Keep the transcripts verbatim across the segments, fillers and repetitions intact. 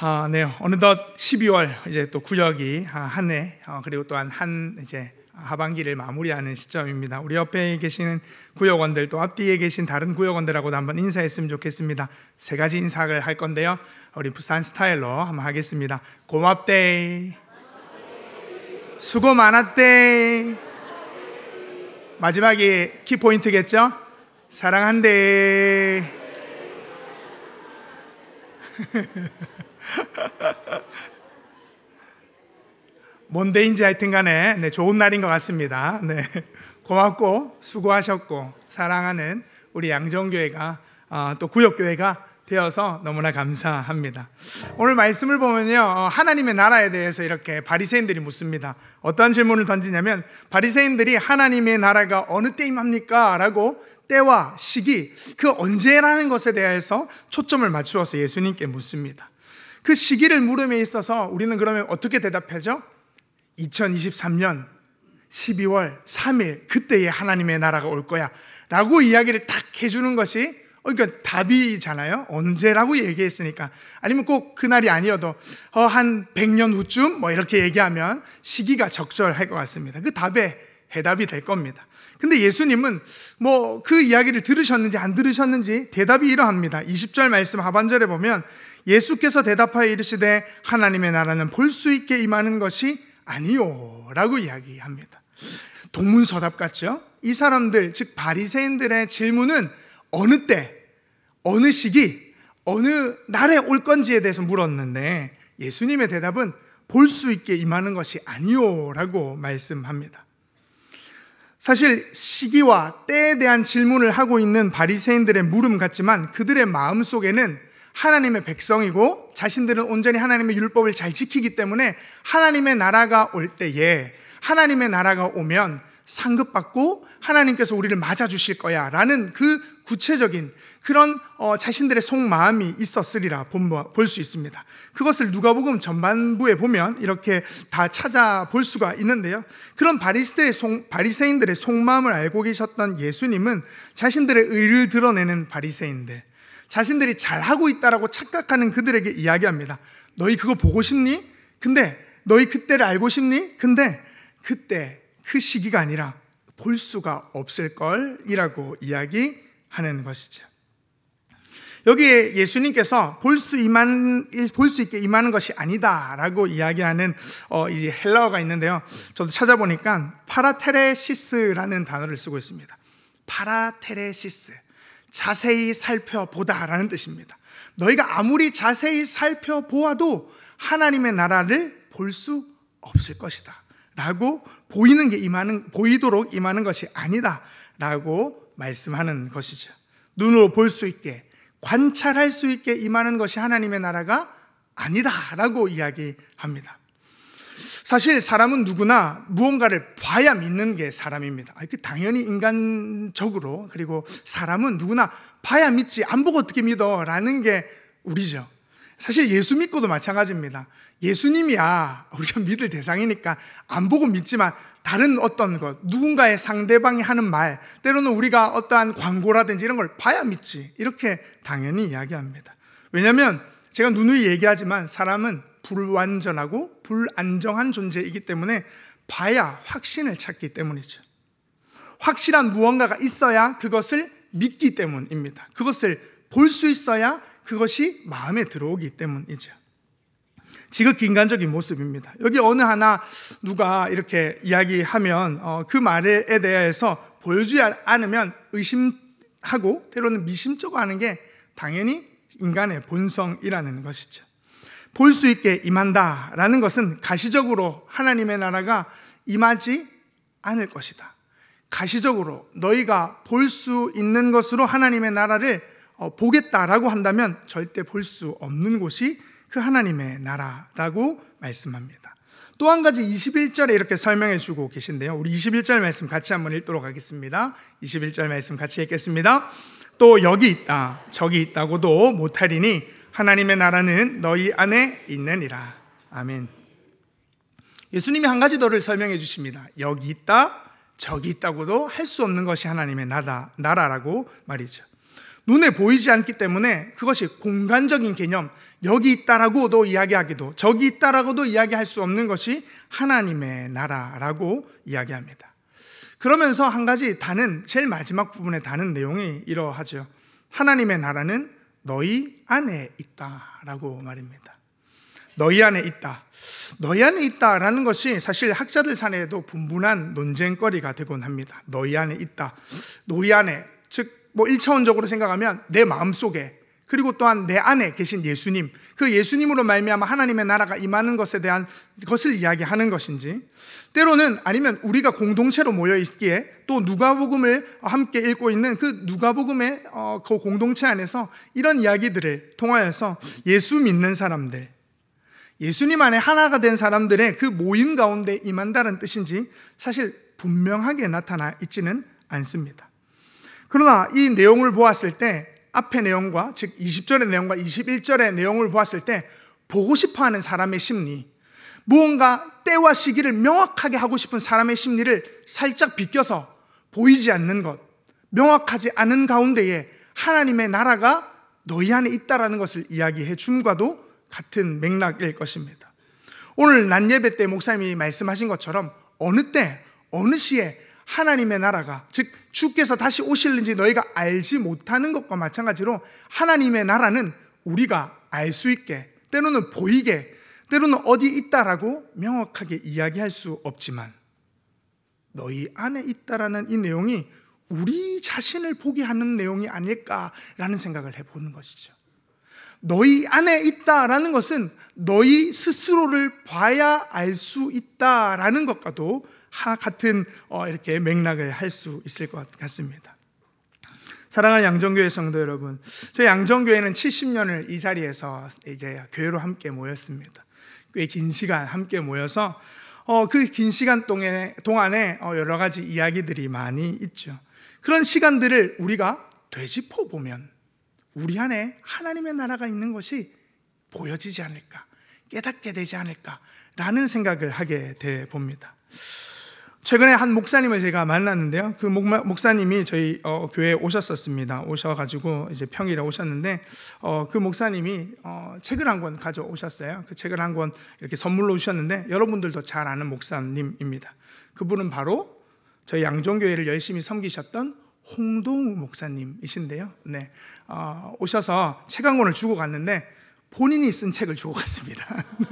아, 네. 어느덧 십이월 이제 또 구역이 한 해, 어, 그리고 또한 한 이제 하반기를 마무리하는 시점입니다. 우리 옆에 계시는 구역원들, 또 앞뒤에 계신 다른 구역원들하고도 한번 인사했으면 좋겠습니다. 세 가지 인사를 할 건데요. 우리 부산 스타일로 한번 하겠습니다. 고맙대, 수고 많았대, 마지막이 키포인트겠죠? 사랑한대. 뭔데인지 하여튼 간에 네, 좋은 날인 것 같습니다. 네, 고맙고 수고하셨고 사랑하는 우리 양정교회가 어, 또 구역교회가 되어서 너무나 감사합니다. 오늘 말씀을 보면요, 어, 하나님의 나라에 대해서 이렇게 바리새인들이 묻습니다. 어떤 질문을 던지냐면, 바리새인들이 하나님의 나라가 어느 때 임합니까? 라고 때와 시기, 그 언제라는 것에 대해서 초점을 맞추어서 예수님께 묻습니다. 그 시기를 물음에 있어서 우리는 그러면 어떻게 대답하죠? 이천이십삼 년 십이월 삼 일 그때에 하나님의 나라가 올 거야 라고 이야기를 딱 해주는 것이 그러니까 답이잖아요. 언제라고 얘기했으니까. 아니면 꼭 그날이 아니어도 어, 한 백 년 후쯤 뭐 이렇게 얘기하면 시기가 적절할 것 같습니다. 그 답에 해답이 될 겁니다. 근데 예수님은 뭐 그 이야기를 들으셨는지 안 들으셨는지 대답이 이러합니다. 이십 절 말씀 하반절에 보면 예수께서 대답하여 이르시되 하나님의 나라는 볼 수 있게 임하는 것이 아니요 라고 이야기합니다. 동문서답 같죠? 이 사람들, 즉 바리새인들의 질문은 어느 때, 어느 시기, 어느 날에 올 건지에 대해서 물었는데 예수님의 대답은 볼 수 있게 임하는 것이 아니요 라고 말씀합니다. 사실 시기와 때에 대한 질문을 하고 있는 바리새인들의 물음 같지만 그들의 마음속에는 하나님의 백성이고 자신들은 온전히 하나님의 율법을 잘 지키기 때문에 하나님의 나라가 올 때에, 하나님의 나라가 오면 상급받고 하나님께서 우리를 맞아주실 거야 라는 그 구체적인 그런 어, 자신들의 속마음이 있었으리라 볼 수 있습니다. 그것을 누가복음 전반부에 보면 이렇게 다 찾아볼 수가 있는데요, 그런 바리새인들의, 속, 바리새인들의 속마음을 알고 계셨던 예수님은 자신들의 의를 드러내는 바리새인들, 자신들이 잘하고 있다라고 착각하는 그들에게 이야기합니다. 너희 그거 보고 싶니? 근데 너희 그때를 알고 싶니? 근데 그때 그 시기가 아니라 볼 수가 없을걸 이라고 이야기하는 것이죠. 여기에 예수님께서 볼 수 임하는, 볼 수 있게 임하는 것이 아니다 라고 이야기하는 어, 이 헬라어가 있는데요, 저도 찾아보니까 파라테레시스라는 단어를 쓰고 있습니다. 파라테레시스, 자세히 살펴보다 라는 뜻입니다. 너희가 아무리 자세히 살펴보아도 하나님의 나라를 볼 수 없을 것이다 라고, 보이는 게 임하는, 보이도록 임하는 것이 아니다 라고 말씀하는 것이죠. 눈으로 볼 수 있게, 관찰할 수 있게 임하는 것이 하나님의 나라가 아니다 라고 이야기합니다. 사실 사람은 누구나 무언가를 봐야 믿는 게 사람입니다. 당연히 인간적으로, 그리고 사람은 누구나 봐야 믿지 안 보고 어떻게 믿어 라는 게 우리죠. 사실 예수 믿고도 마찬가지입니다. 예수님이야 우리가 믿을 대상이니까 안 보고 믿지만 다른 어떤 것, 누군가의 상대방이 하는 말, 때로는 우리가 어떠한 광고라든지 이런 걸 봐야 믿지 이렇게 당연히 이야기합니다. 왜냐하면 제가 누누이 얘기하지만 사람은 불완전하고 불안정한 존재이기 때문에 봐야 확신을 찾기 때문이죠. 확실한 무언가가 있어야 그것을 믿기 때문입니다. 그것을 볼 수 있어야 그것이 마음에 들어오기 때문이죠. 지극히 인간적인 모습입니다. 여기 어느 하나 누가 이렇게 이야기하면 어, 그 말에 대해서 보여주지 않으면 의심하고 때로는 미심쩍어 하는 게 당연히 인간의 본성이라는 것이죠. 볼 수 있게 임한다라는 것은 가시적으로 하나님의 나라가 임하지 않을 것이다. 가시적으로 너희가 볼 수 있는 것으로 하나님의 나라를 보겠다라고 한다면 절대 볼 수 없는 곳이 그 하나님의 나라라고 말씀합니다. 또 한 가지 이십일 절에 이렇게 설명해 주고 계신데요, 우리 이십일 절 말씀 같이 한번 읽도록 하겠습니다. 이십일 절 말씀 같이 읽겠습니다. 또 여기 있다 저기 있다고도 못하리니 하나님의 나라는 너희 안에 있느니라. 아멘. 예수님이 한 가지 더를 설명해 주십니다. 여기 있다 저기 있다고도 할 수 없는 것이 하나님의 나라, 나라라고 말이죠. 눈에 보이지 않기 때문에 그것이 공간적인 개념, 여기 있다라고도 이야기하기도 저기 있다라고도 이야기할 수 없는 것이 하나님의 나라라고 이야기합니다. 그러면서 한 가지 다는, 제일 마지막 부분에 다는 내용이 이러하죠. 하나님의 나라는 너희 안에 있다라고 말입니다. 너희 안에 있다. 너희 안에 있다라는 것이 사실 학자들 사이에도 분분한 논쟁거리가 되곤 합니다. 너희 안에 있다. 너희 안에, 즉 뭐 일차원적으로 생각하면 내 마음속에, 그리고 또한 내 안에 계신 예수님, 그 예수님으로 말미암아 하나님의 나라가 임하는 것에 대한 것을 이야기하는 것인지, 때로는 아니면 우리가 공동체로 모여 있기에 또 누가복음을 함께 읽고 있는 그 누가복음의 그 공동체 안에서 이런 이야기들을 통하여서 예수 믿는 사람들, 예수님 안에 하나가 된 사람들의 그 모임 가운데 임한다는 뜻인지 사실 분명하게 나타나 있지는 않습니다. 그러나 이 내용을 보았을 때, 앞의 내용과, 즉 이십 절의 내용과 이십일 절의 내용을 보았을 때 보고 싶어하는 사람의 심리, 무언가 때와 시기를 명확하게 하고 싶은 사람의 심리를 살짝 비껴서 보이지 않는 것, 명확하지 않은 가운데에 하나님의 나라가 너희 안에 있다라는 것을 이야기해 줌과도 같은 맥락일 것입니다. 오늘 낮 예배 때 목사님이 말씀하신 것처럼 어느 때, 어느 시에 하나님의 나라가, 즉 주께서 다시 오실는지 너희가 알지 못하는 것과 마찬가지로 하나님의 나라는 우리가 알 수 있게, 때로는 보이게, 때로는 어디 있다라고 명확하게 이야기할 수 없지만 너희 안에 있다라는 이 내용이 우리 자신을 보게 하는 내용이 아닐까라는 생각을 해보는 것이죠. 너희 안에 있다라는 것은 너희 스스로를 봐야 알 수 있다라는 것과도 같은 이렇게 맥락을 할 수 있을 것 같습니다. 사랑하는 양정교회 성도 여러분, 저희 양정교회는 칠십 년을 이 자리에서 이제 교회로 함께 모였습니다. 꽤 긴 시간 함께 모여서 그 긴 시간 동안에 여러 가지 이야기들이 많이 있죠. 그런 시간들을 우리가 되짚어 보면 우리 안에 하나님의 나라가 있는 것이 보여지지 않을까, 깨닫게 되지 않을까라는 생각을 하게 돼 봅니다. 최근에 한 목사님을 제가 만났는데요. 그 목사님이 저희 어, 교회에 오셨었습니다. 오셔가지고 이제 평일에 오셨는데 어, 그 목사님이 어, 책을 한 권 가져오셨어요. 그 책을 한 권 이렇게 선물로 주셨는데 여러분들도 잘 아는 목사님입니다. 그분은 바로 저희 양종교회를 열심히 섬기셨던 홍동우 목사님이신데요. 네, 어, 오셔서 책 한 권을 주고 갔는데 본인이 쓴 책을 주고 갔습니다.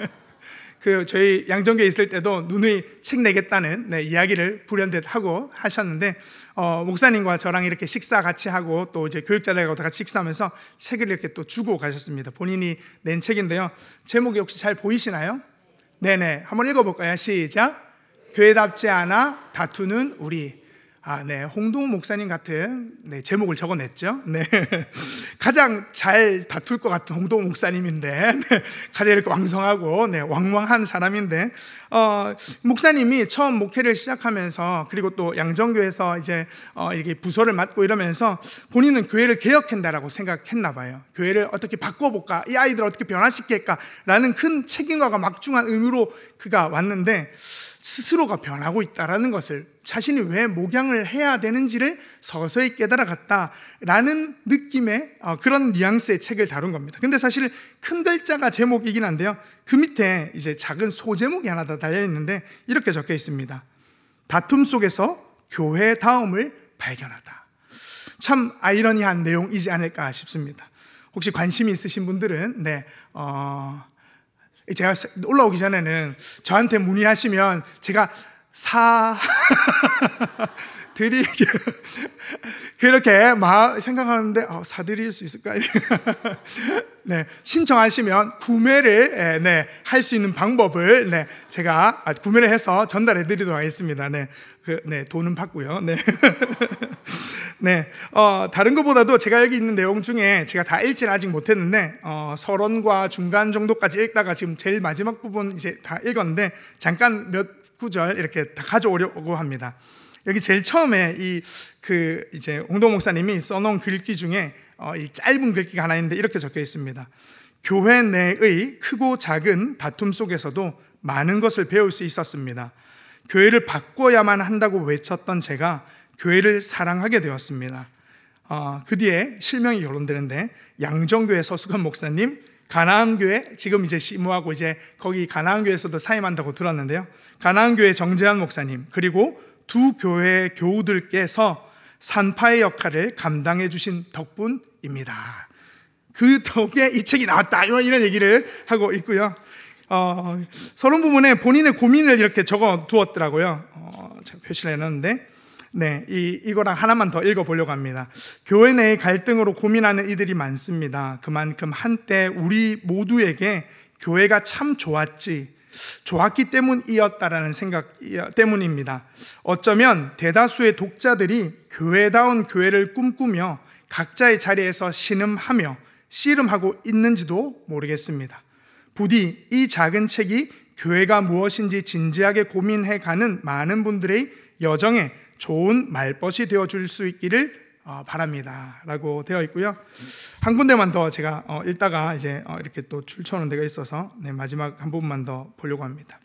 그 저희 양정교회 있을 때도 누누이 책 내겠다는 네, 이야기를 불현듯 하고 하셨는데 어, 목사님과 저랑 이렇게 식사 같이 하고 또 이제 교육자들하고 같이 식사하면서 책을 이렇게 또 주고 가셨습니다. 본인이 낸 책인데요. 제목이 혹시 잘 보이시나요? 네네, 한번 읽어볼까요? 시작. 교회답지 않아 다투는 우리. 아, 네, 홍동우 목사님 같은 네, 제목을 적어냈죠. 네, 가장 잘 다툴 것 같은 홍동우 목사님인데, 네, 가장 이렇게 왕성하고 네, 왕왕한 사람인데, 어, 목사님이 처음 목회를 시작하면서 그리고 또 양정교회에서 이제 어, 이게 부서를 맡고 이러면서 본인은 교회를 개혁한다라고 생각했나 봐요. 교회를 어떻게 바꿔볼까, 이 아이들을 어떻게 변화시킬까라는 큰 책임과 막중한 의무로 그가 왔는데. 스스로가 변하고 있다는 것을, 자신이 왜 목양을 해야 되는지를 서서히 깨달아갔다라는 느낌의 그런 뉘앙스의 책을 다룬 겁니다. 근데 사실 큰 글자가 제목이긴 한데요, 그 밑에 이제 작은 소제목이 하나 더 달려있는데 이렇게 적혀 있습니다. 다툼 속에서 교회 다움을 발견하다. 참 아이러니한 내용이지 않을까 싶습니다. 혹시 관심이 있으신 분들은 네, 어... 제가 올라오기 전에는 저한테 문의하시면 제가 사 드리게 그렇게 막 생각하는데 어, 사드릴 수 있을까? 네, 신청하시면 구매를 네, 할 수 있는 방법을 네, 제가 구매를 해서 전달해 드리도록 하겠습니다. 네, 그, 네, 돈은 받고요. 네. 네, 어, 다른 것보다도 제가 여기 있는 내용 중에 제가 다 읽지는 아직 못했는데 어, 서론과 중간 정도까지 읽다가 지금 제일 마지막 부분 이제 다 읽었는데 잠깐 몇 구절 이렇게 다 가져오려고 합니다. 여기 제일 처음에 이 그 이제 홍동 목사님이 써놓은 글귀 중에 어, 이 짧은 글귀가 하나 있는데 이렇게 적혀 있습니다. 교회 내의 크고 작은 다툼 속에서도 많은 것을 배울 수 있었습니다. 교회를 바꿔야만 한다고 외쳤던 제가 교회를 사랑하게 되었습니다. 어, 그 뒤에 실명이 결혼되는데 양정교회 서수건 목사님, 가나안교회 지금 이제 시무하고 이제 거기 가나안교회에서도 사임한다고 들었는데요. 가나안교회 정재환 목사님, 그리고 두 교회 교우들께서 산파의 역할을 감당해 주신 덕분입니다. 그 덕에 이 책이 나왔다, 이런 얘기를 하고 있고요. 어, 서론 부분에 본인의 고민을 이렇게 적어 두었더라고요. 어, 제가 표시를 해놨는데, 네, 이, 이거랑 하나만 더 읽어보려고 합니다. 교회 내의 갈등으로 고민하는 이들이 많습니다. 그만큼 한때 우리 모두에게 교회가 참 좋았지, 좋았기 때문이었다라는 생각 때문입니다. 어쩌면 대다수의 독자들이 교회다운 교회를 꿈꾸며 각자의 자리에서 신음하며 씨름하고 있는지도 모르겠습니다. 부디 이 작은 책이 교회가 무엇인지 진지하게 고민해가는 많은 분들의 여정에 좋은 말벗이 되어줄 수 있기를 바랍니다 라고 되어 있고요. 한 군데만 더 제가 읽다가 이제 이렇게 또 출처하는 데가 있어서 네, 마지막 한 부분만 더 보려고 합니다.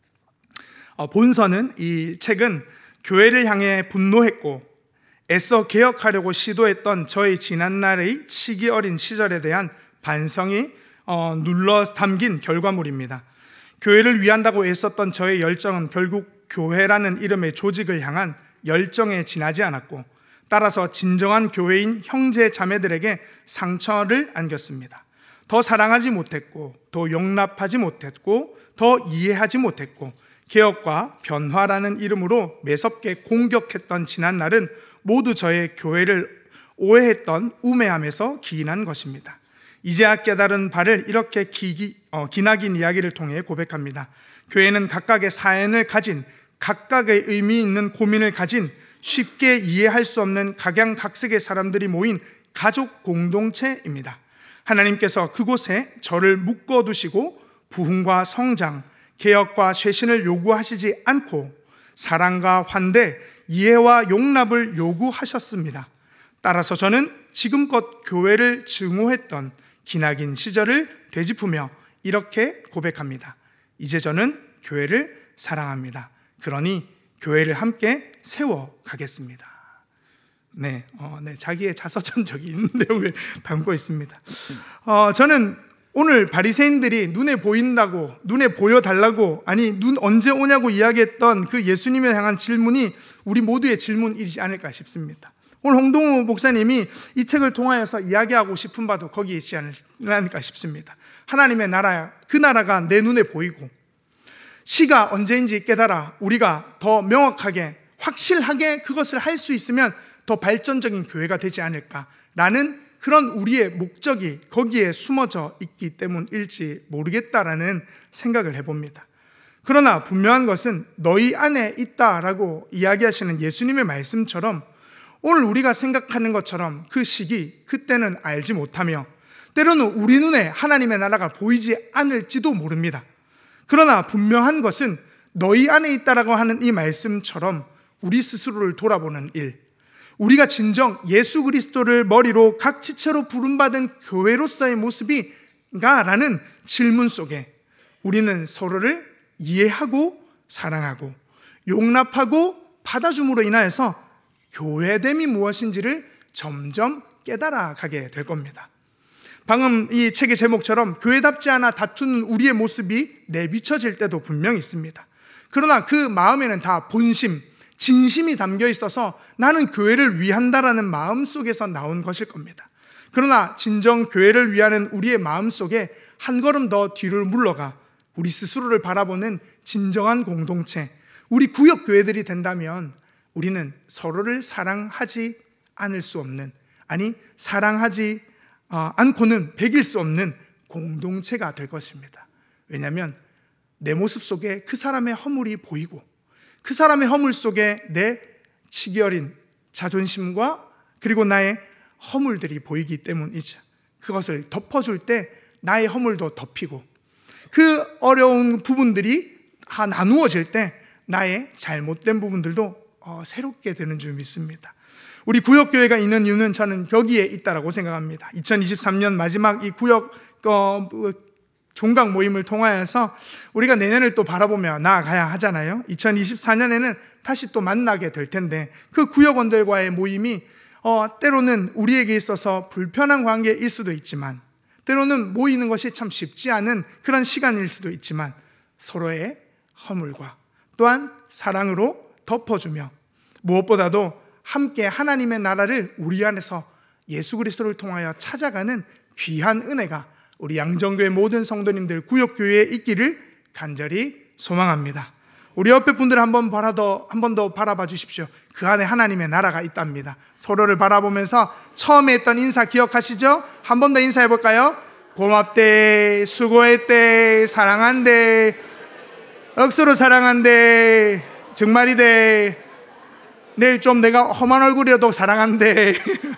본서는, 이 책은 교회를 향해 분노했고 애써 개혁하려고 시도했던 저의 지난날의 치기 어린 시절에 대한 반성이 눌러 담긴 결과물입니다. 교회를 위한다고 애썼던 저의 열정은 결국 교회라는 이름의 조직을 향한 열정에 지나지 않았고, 따라서 진정한 교회인 형제 자매들에게 상처를 안겼습니다. 더 사랑하지 못했고, 더 용납하지 못했고, 더 이해하지 못했고, 개혁과 변화라는 이름으로 매섭게 공격했던 지난날은 모두 저의 교회를 오해했던 우매함에서 기인한 것입니다. 이제야 깨달은 바를 이렇게 기, 어, 기나긴 이야기를 통해 고백합니다. 교회는 각각의 사연을 가진, 각각의 의미 있는 고민을 가진, 쉽게 이해할 수 없는 각양각색의 사람들이 모인 가족 공동체입니다. 하나님께서 그곳에 저를 묶어두시고 부흥과 성장, 개혁과 쇄신을 요구하시지 않고 사랑과 환대, 이해와 용납을 요구하셨습니다. 따라서 저는 지금껏 교회를 증오했던 기나긴 시절을 되짚으며 이렇게 고백합니다. 이제 저는 교회를 사랑합니다. 그러니 교회를 함께 세워가겠습니다. 네, 어, 네, 자기의 자서전적인 내용을 담고 있습니다. 어, 저는 오늘 바리새인들이 눈에 보인다고, 눈에 보여달라고, 아니 눈 언제 오냐고 이야기했던 그 예수님에 향한 질문이 우리 모두의 질문이지 않을까 싶습니다. 오늘 홍동우 목사님이 이 책을 통하여서 이야기하고 싶은 바도 거기에 있지 않을까 싶습니다. 하나님의 나라, 그 나라가 내 눈에 보이고 시가 언제인지 깨달아 우리가 더 명확하게, 확실하게 그것을 할 수 있으면 더 발전적인 교회가 되지 않을까라는 그런 우리의 목적이 거기에 숨어져 있기 때문일지 모르겠다라는 생각을 해봅니다. 그러나 분명한 것은 너희 안에 있다라고 이야기하시는 예수님의 말씀처럼 오늘 우리가 생각하는 것처럼 그 시기, 그때는 알지 못하며 때로는 우리 눈에 하나님의 나라가 보이지 않을지도 모릅니다. 그러나 분명한 것은 너희 안에 있다라고 하는 이 말씀처럼 우리 스스로를 돌아보는 일, 우리가 진정 예수 그리스도를 머리로 각 지체로 부름받은 교회로서의 모습인가? 라는 질문 속에 우리는 서로를 이해하고 사랑하고 용납하고 받아줌으로 인하여서 교회됨이 무엇인지를 점점 깨달아가게 될 겁니다. 방금 이 책의 제목처럼 교회답지 않아 다투는 우리의 모습이 내비쳐질 때도 분명히 있습니다. 그러나 그 마음에는 다 본심, 진심이 담겨 있어서 나는 교회를 위한다라는 마음 속에서 나온 것일 겁니다. 그러나 진정 교회를 위하는 우리의 마음 속에 한 걸음 더 뒤를 물러가 우리 스스로를 바라보는 진정한 공동체, 우리 구역 교회들이 된다면 우리는 서로를 사랑하지 않을 수 없는, 아니 사랑하지 않고는 배길 수 없는 공동체가 될 것입니다. 왜냐하면 내 모습 속에 그 사람의 허물이 보이고 그 사람의 허물 속에 내 치기 어린 자존심과 그리고 나의 허물들이 보이기 때문이죠. 그것을 덮어줄 때 나의 허물도 덮이고 그 어려운 부분들이 다 나누어질 때 나의 잘못된 부분들도 어, 새롭게 되는 줄 믿습니다. 우리 구역교회가 있는 이유는 저는 여기에 있다라고 생각합니다. 이천이십삼 년 마지막 이 구역 어, 종각 모임을 통하여서 우리가 내년을 또 바라보며 나아가야 하잖아요. 이천이십사 년에는 다시 또 만나게 될 텐데 그 구역원들과의 모임이 어, 때로는 우리에게 있어서 불편한 관계일 수도 있지만, 때로는 모이는 것이 참 쉽지 않은 그런 시간일 수도 있지만, 서로의 허물과 또한 사랑으로 덮어주며, 무엇보다도 함께 하나님의 나라를 우리 안에서 예수 그리스도를 통하여 찾아가는 귀한 은혜가 우리 양정교회 모든 성도님들, 구역교회에 있기를 간절히 소망합니다. 우리 옆에 분들 한번 바라더 한 번 더 바라봐 주십시오. 그 안에 하나님의 나라가 있답니다. 서로를 바라보면서 처음에 했던 인사 기억하시죠? 한 번 더 인사해 볼까요? 고맙대, 수고했대, 사랑한대, 억수로 사랑한대, 정말이대, 내일 좀 내가 험한 얼굴이라도 사랑한대.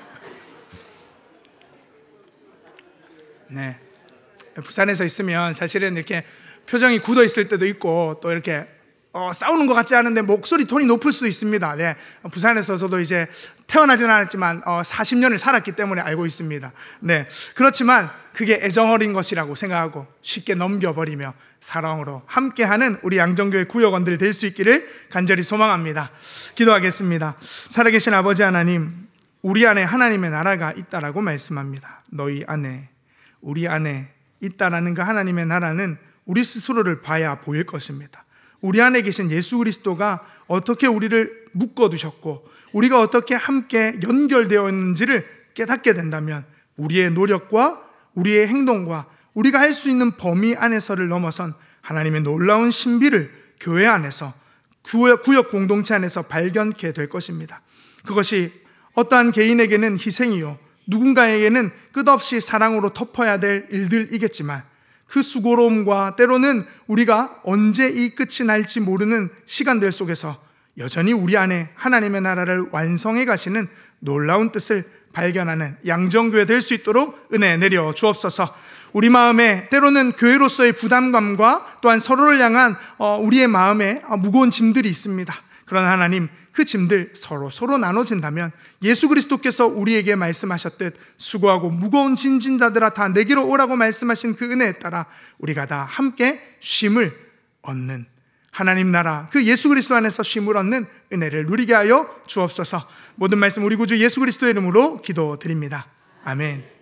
네, 부산에서 있으면 사실은 이렇게 표정이 굳어 있을 때도 있고, 또 이렇게 어, 싸우는 것 같지 않은데 목소리 톤이 높을 수도 있습니다. 네, 부산에서 저도 이제 태어나지는 않았지만 어, 사십 년을 살았기 때문에 알고 있습니다. 네, 그렇지만 그게 애정 어린 것이라고 생각하고 쉽게 넘겨버리며 사랑으로 함께하는 우리 양정교회 구역원들 될 수 있기를 간절히 소망합니다. 기도하겠습니다. 살아계신 아버지 하나님, 우리 안에 하나님의 나라가 있다라고 말씀합니다. 너희 안에, 우리 안에 있다라는 그 하나님의 나라는 우리 스스로를 봐야 보일 것입니다. 우리 안에 계신 예수 그리스도가 어떻게 우리를 묶어두셨고 우리가 어떻게 함께 연결되어 있는지를 깨닫게 된다면 우리의 노력과 우리의 행동과 우리가 할 수 있는 범위 안에서를 넘어선 하나님의 놀라운 신비를 교회 안에서, 구역 공동체 안에서 발견케 될 것입니다. 그것이 어떠한 개인에게는 희생이요, 누군가에게는 끝없이 사랑으로 덮어야 될 일들이겠지만, 그 수고로움과 때로는 우리가 언제 이 끝이 날지 모르는 시간들 속에서 여전히 우리 안에 하나님의 나라를 완성해 가시는 놀라운 뜻을 발견하는 양정교회 될 수 있도록 은혜 내려 주옵소서. 우리 마음에 때로는 교회로서의 부담감과 또한 서로를 향한 우리의 마음에 무거운 짐들이 있습니다. 그러나 하나님, 그 짐들 서로 서로 나눠진다면 예수 그리스도께서 우리에게 말씀하셨듯 수고하고 무거운 짐진 자들아 다 내게로 오라고 말씀하신 그 은혜에 따라 우리가 다 함께 쉼을 얻는 하나님 나라, 그 예수 그리스도 안에서 쉼을 얻는 은혜를 누리게 하여 주옵소서. 모든 말씀 우리 구주 예수 그리스도의 이름으로 기도드립니다. 아멘.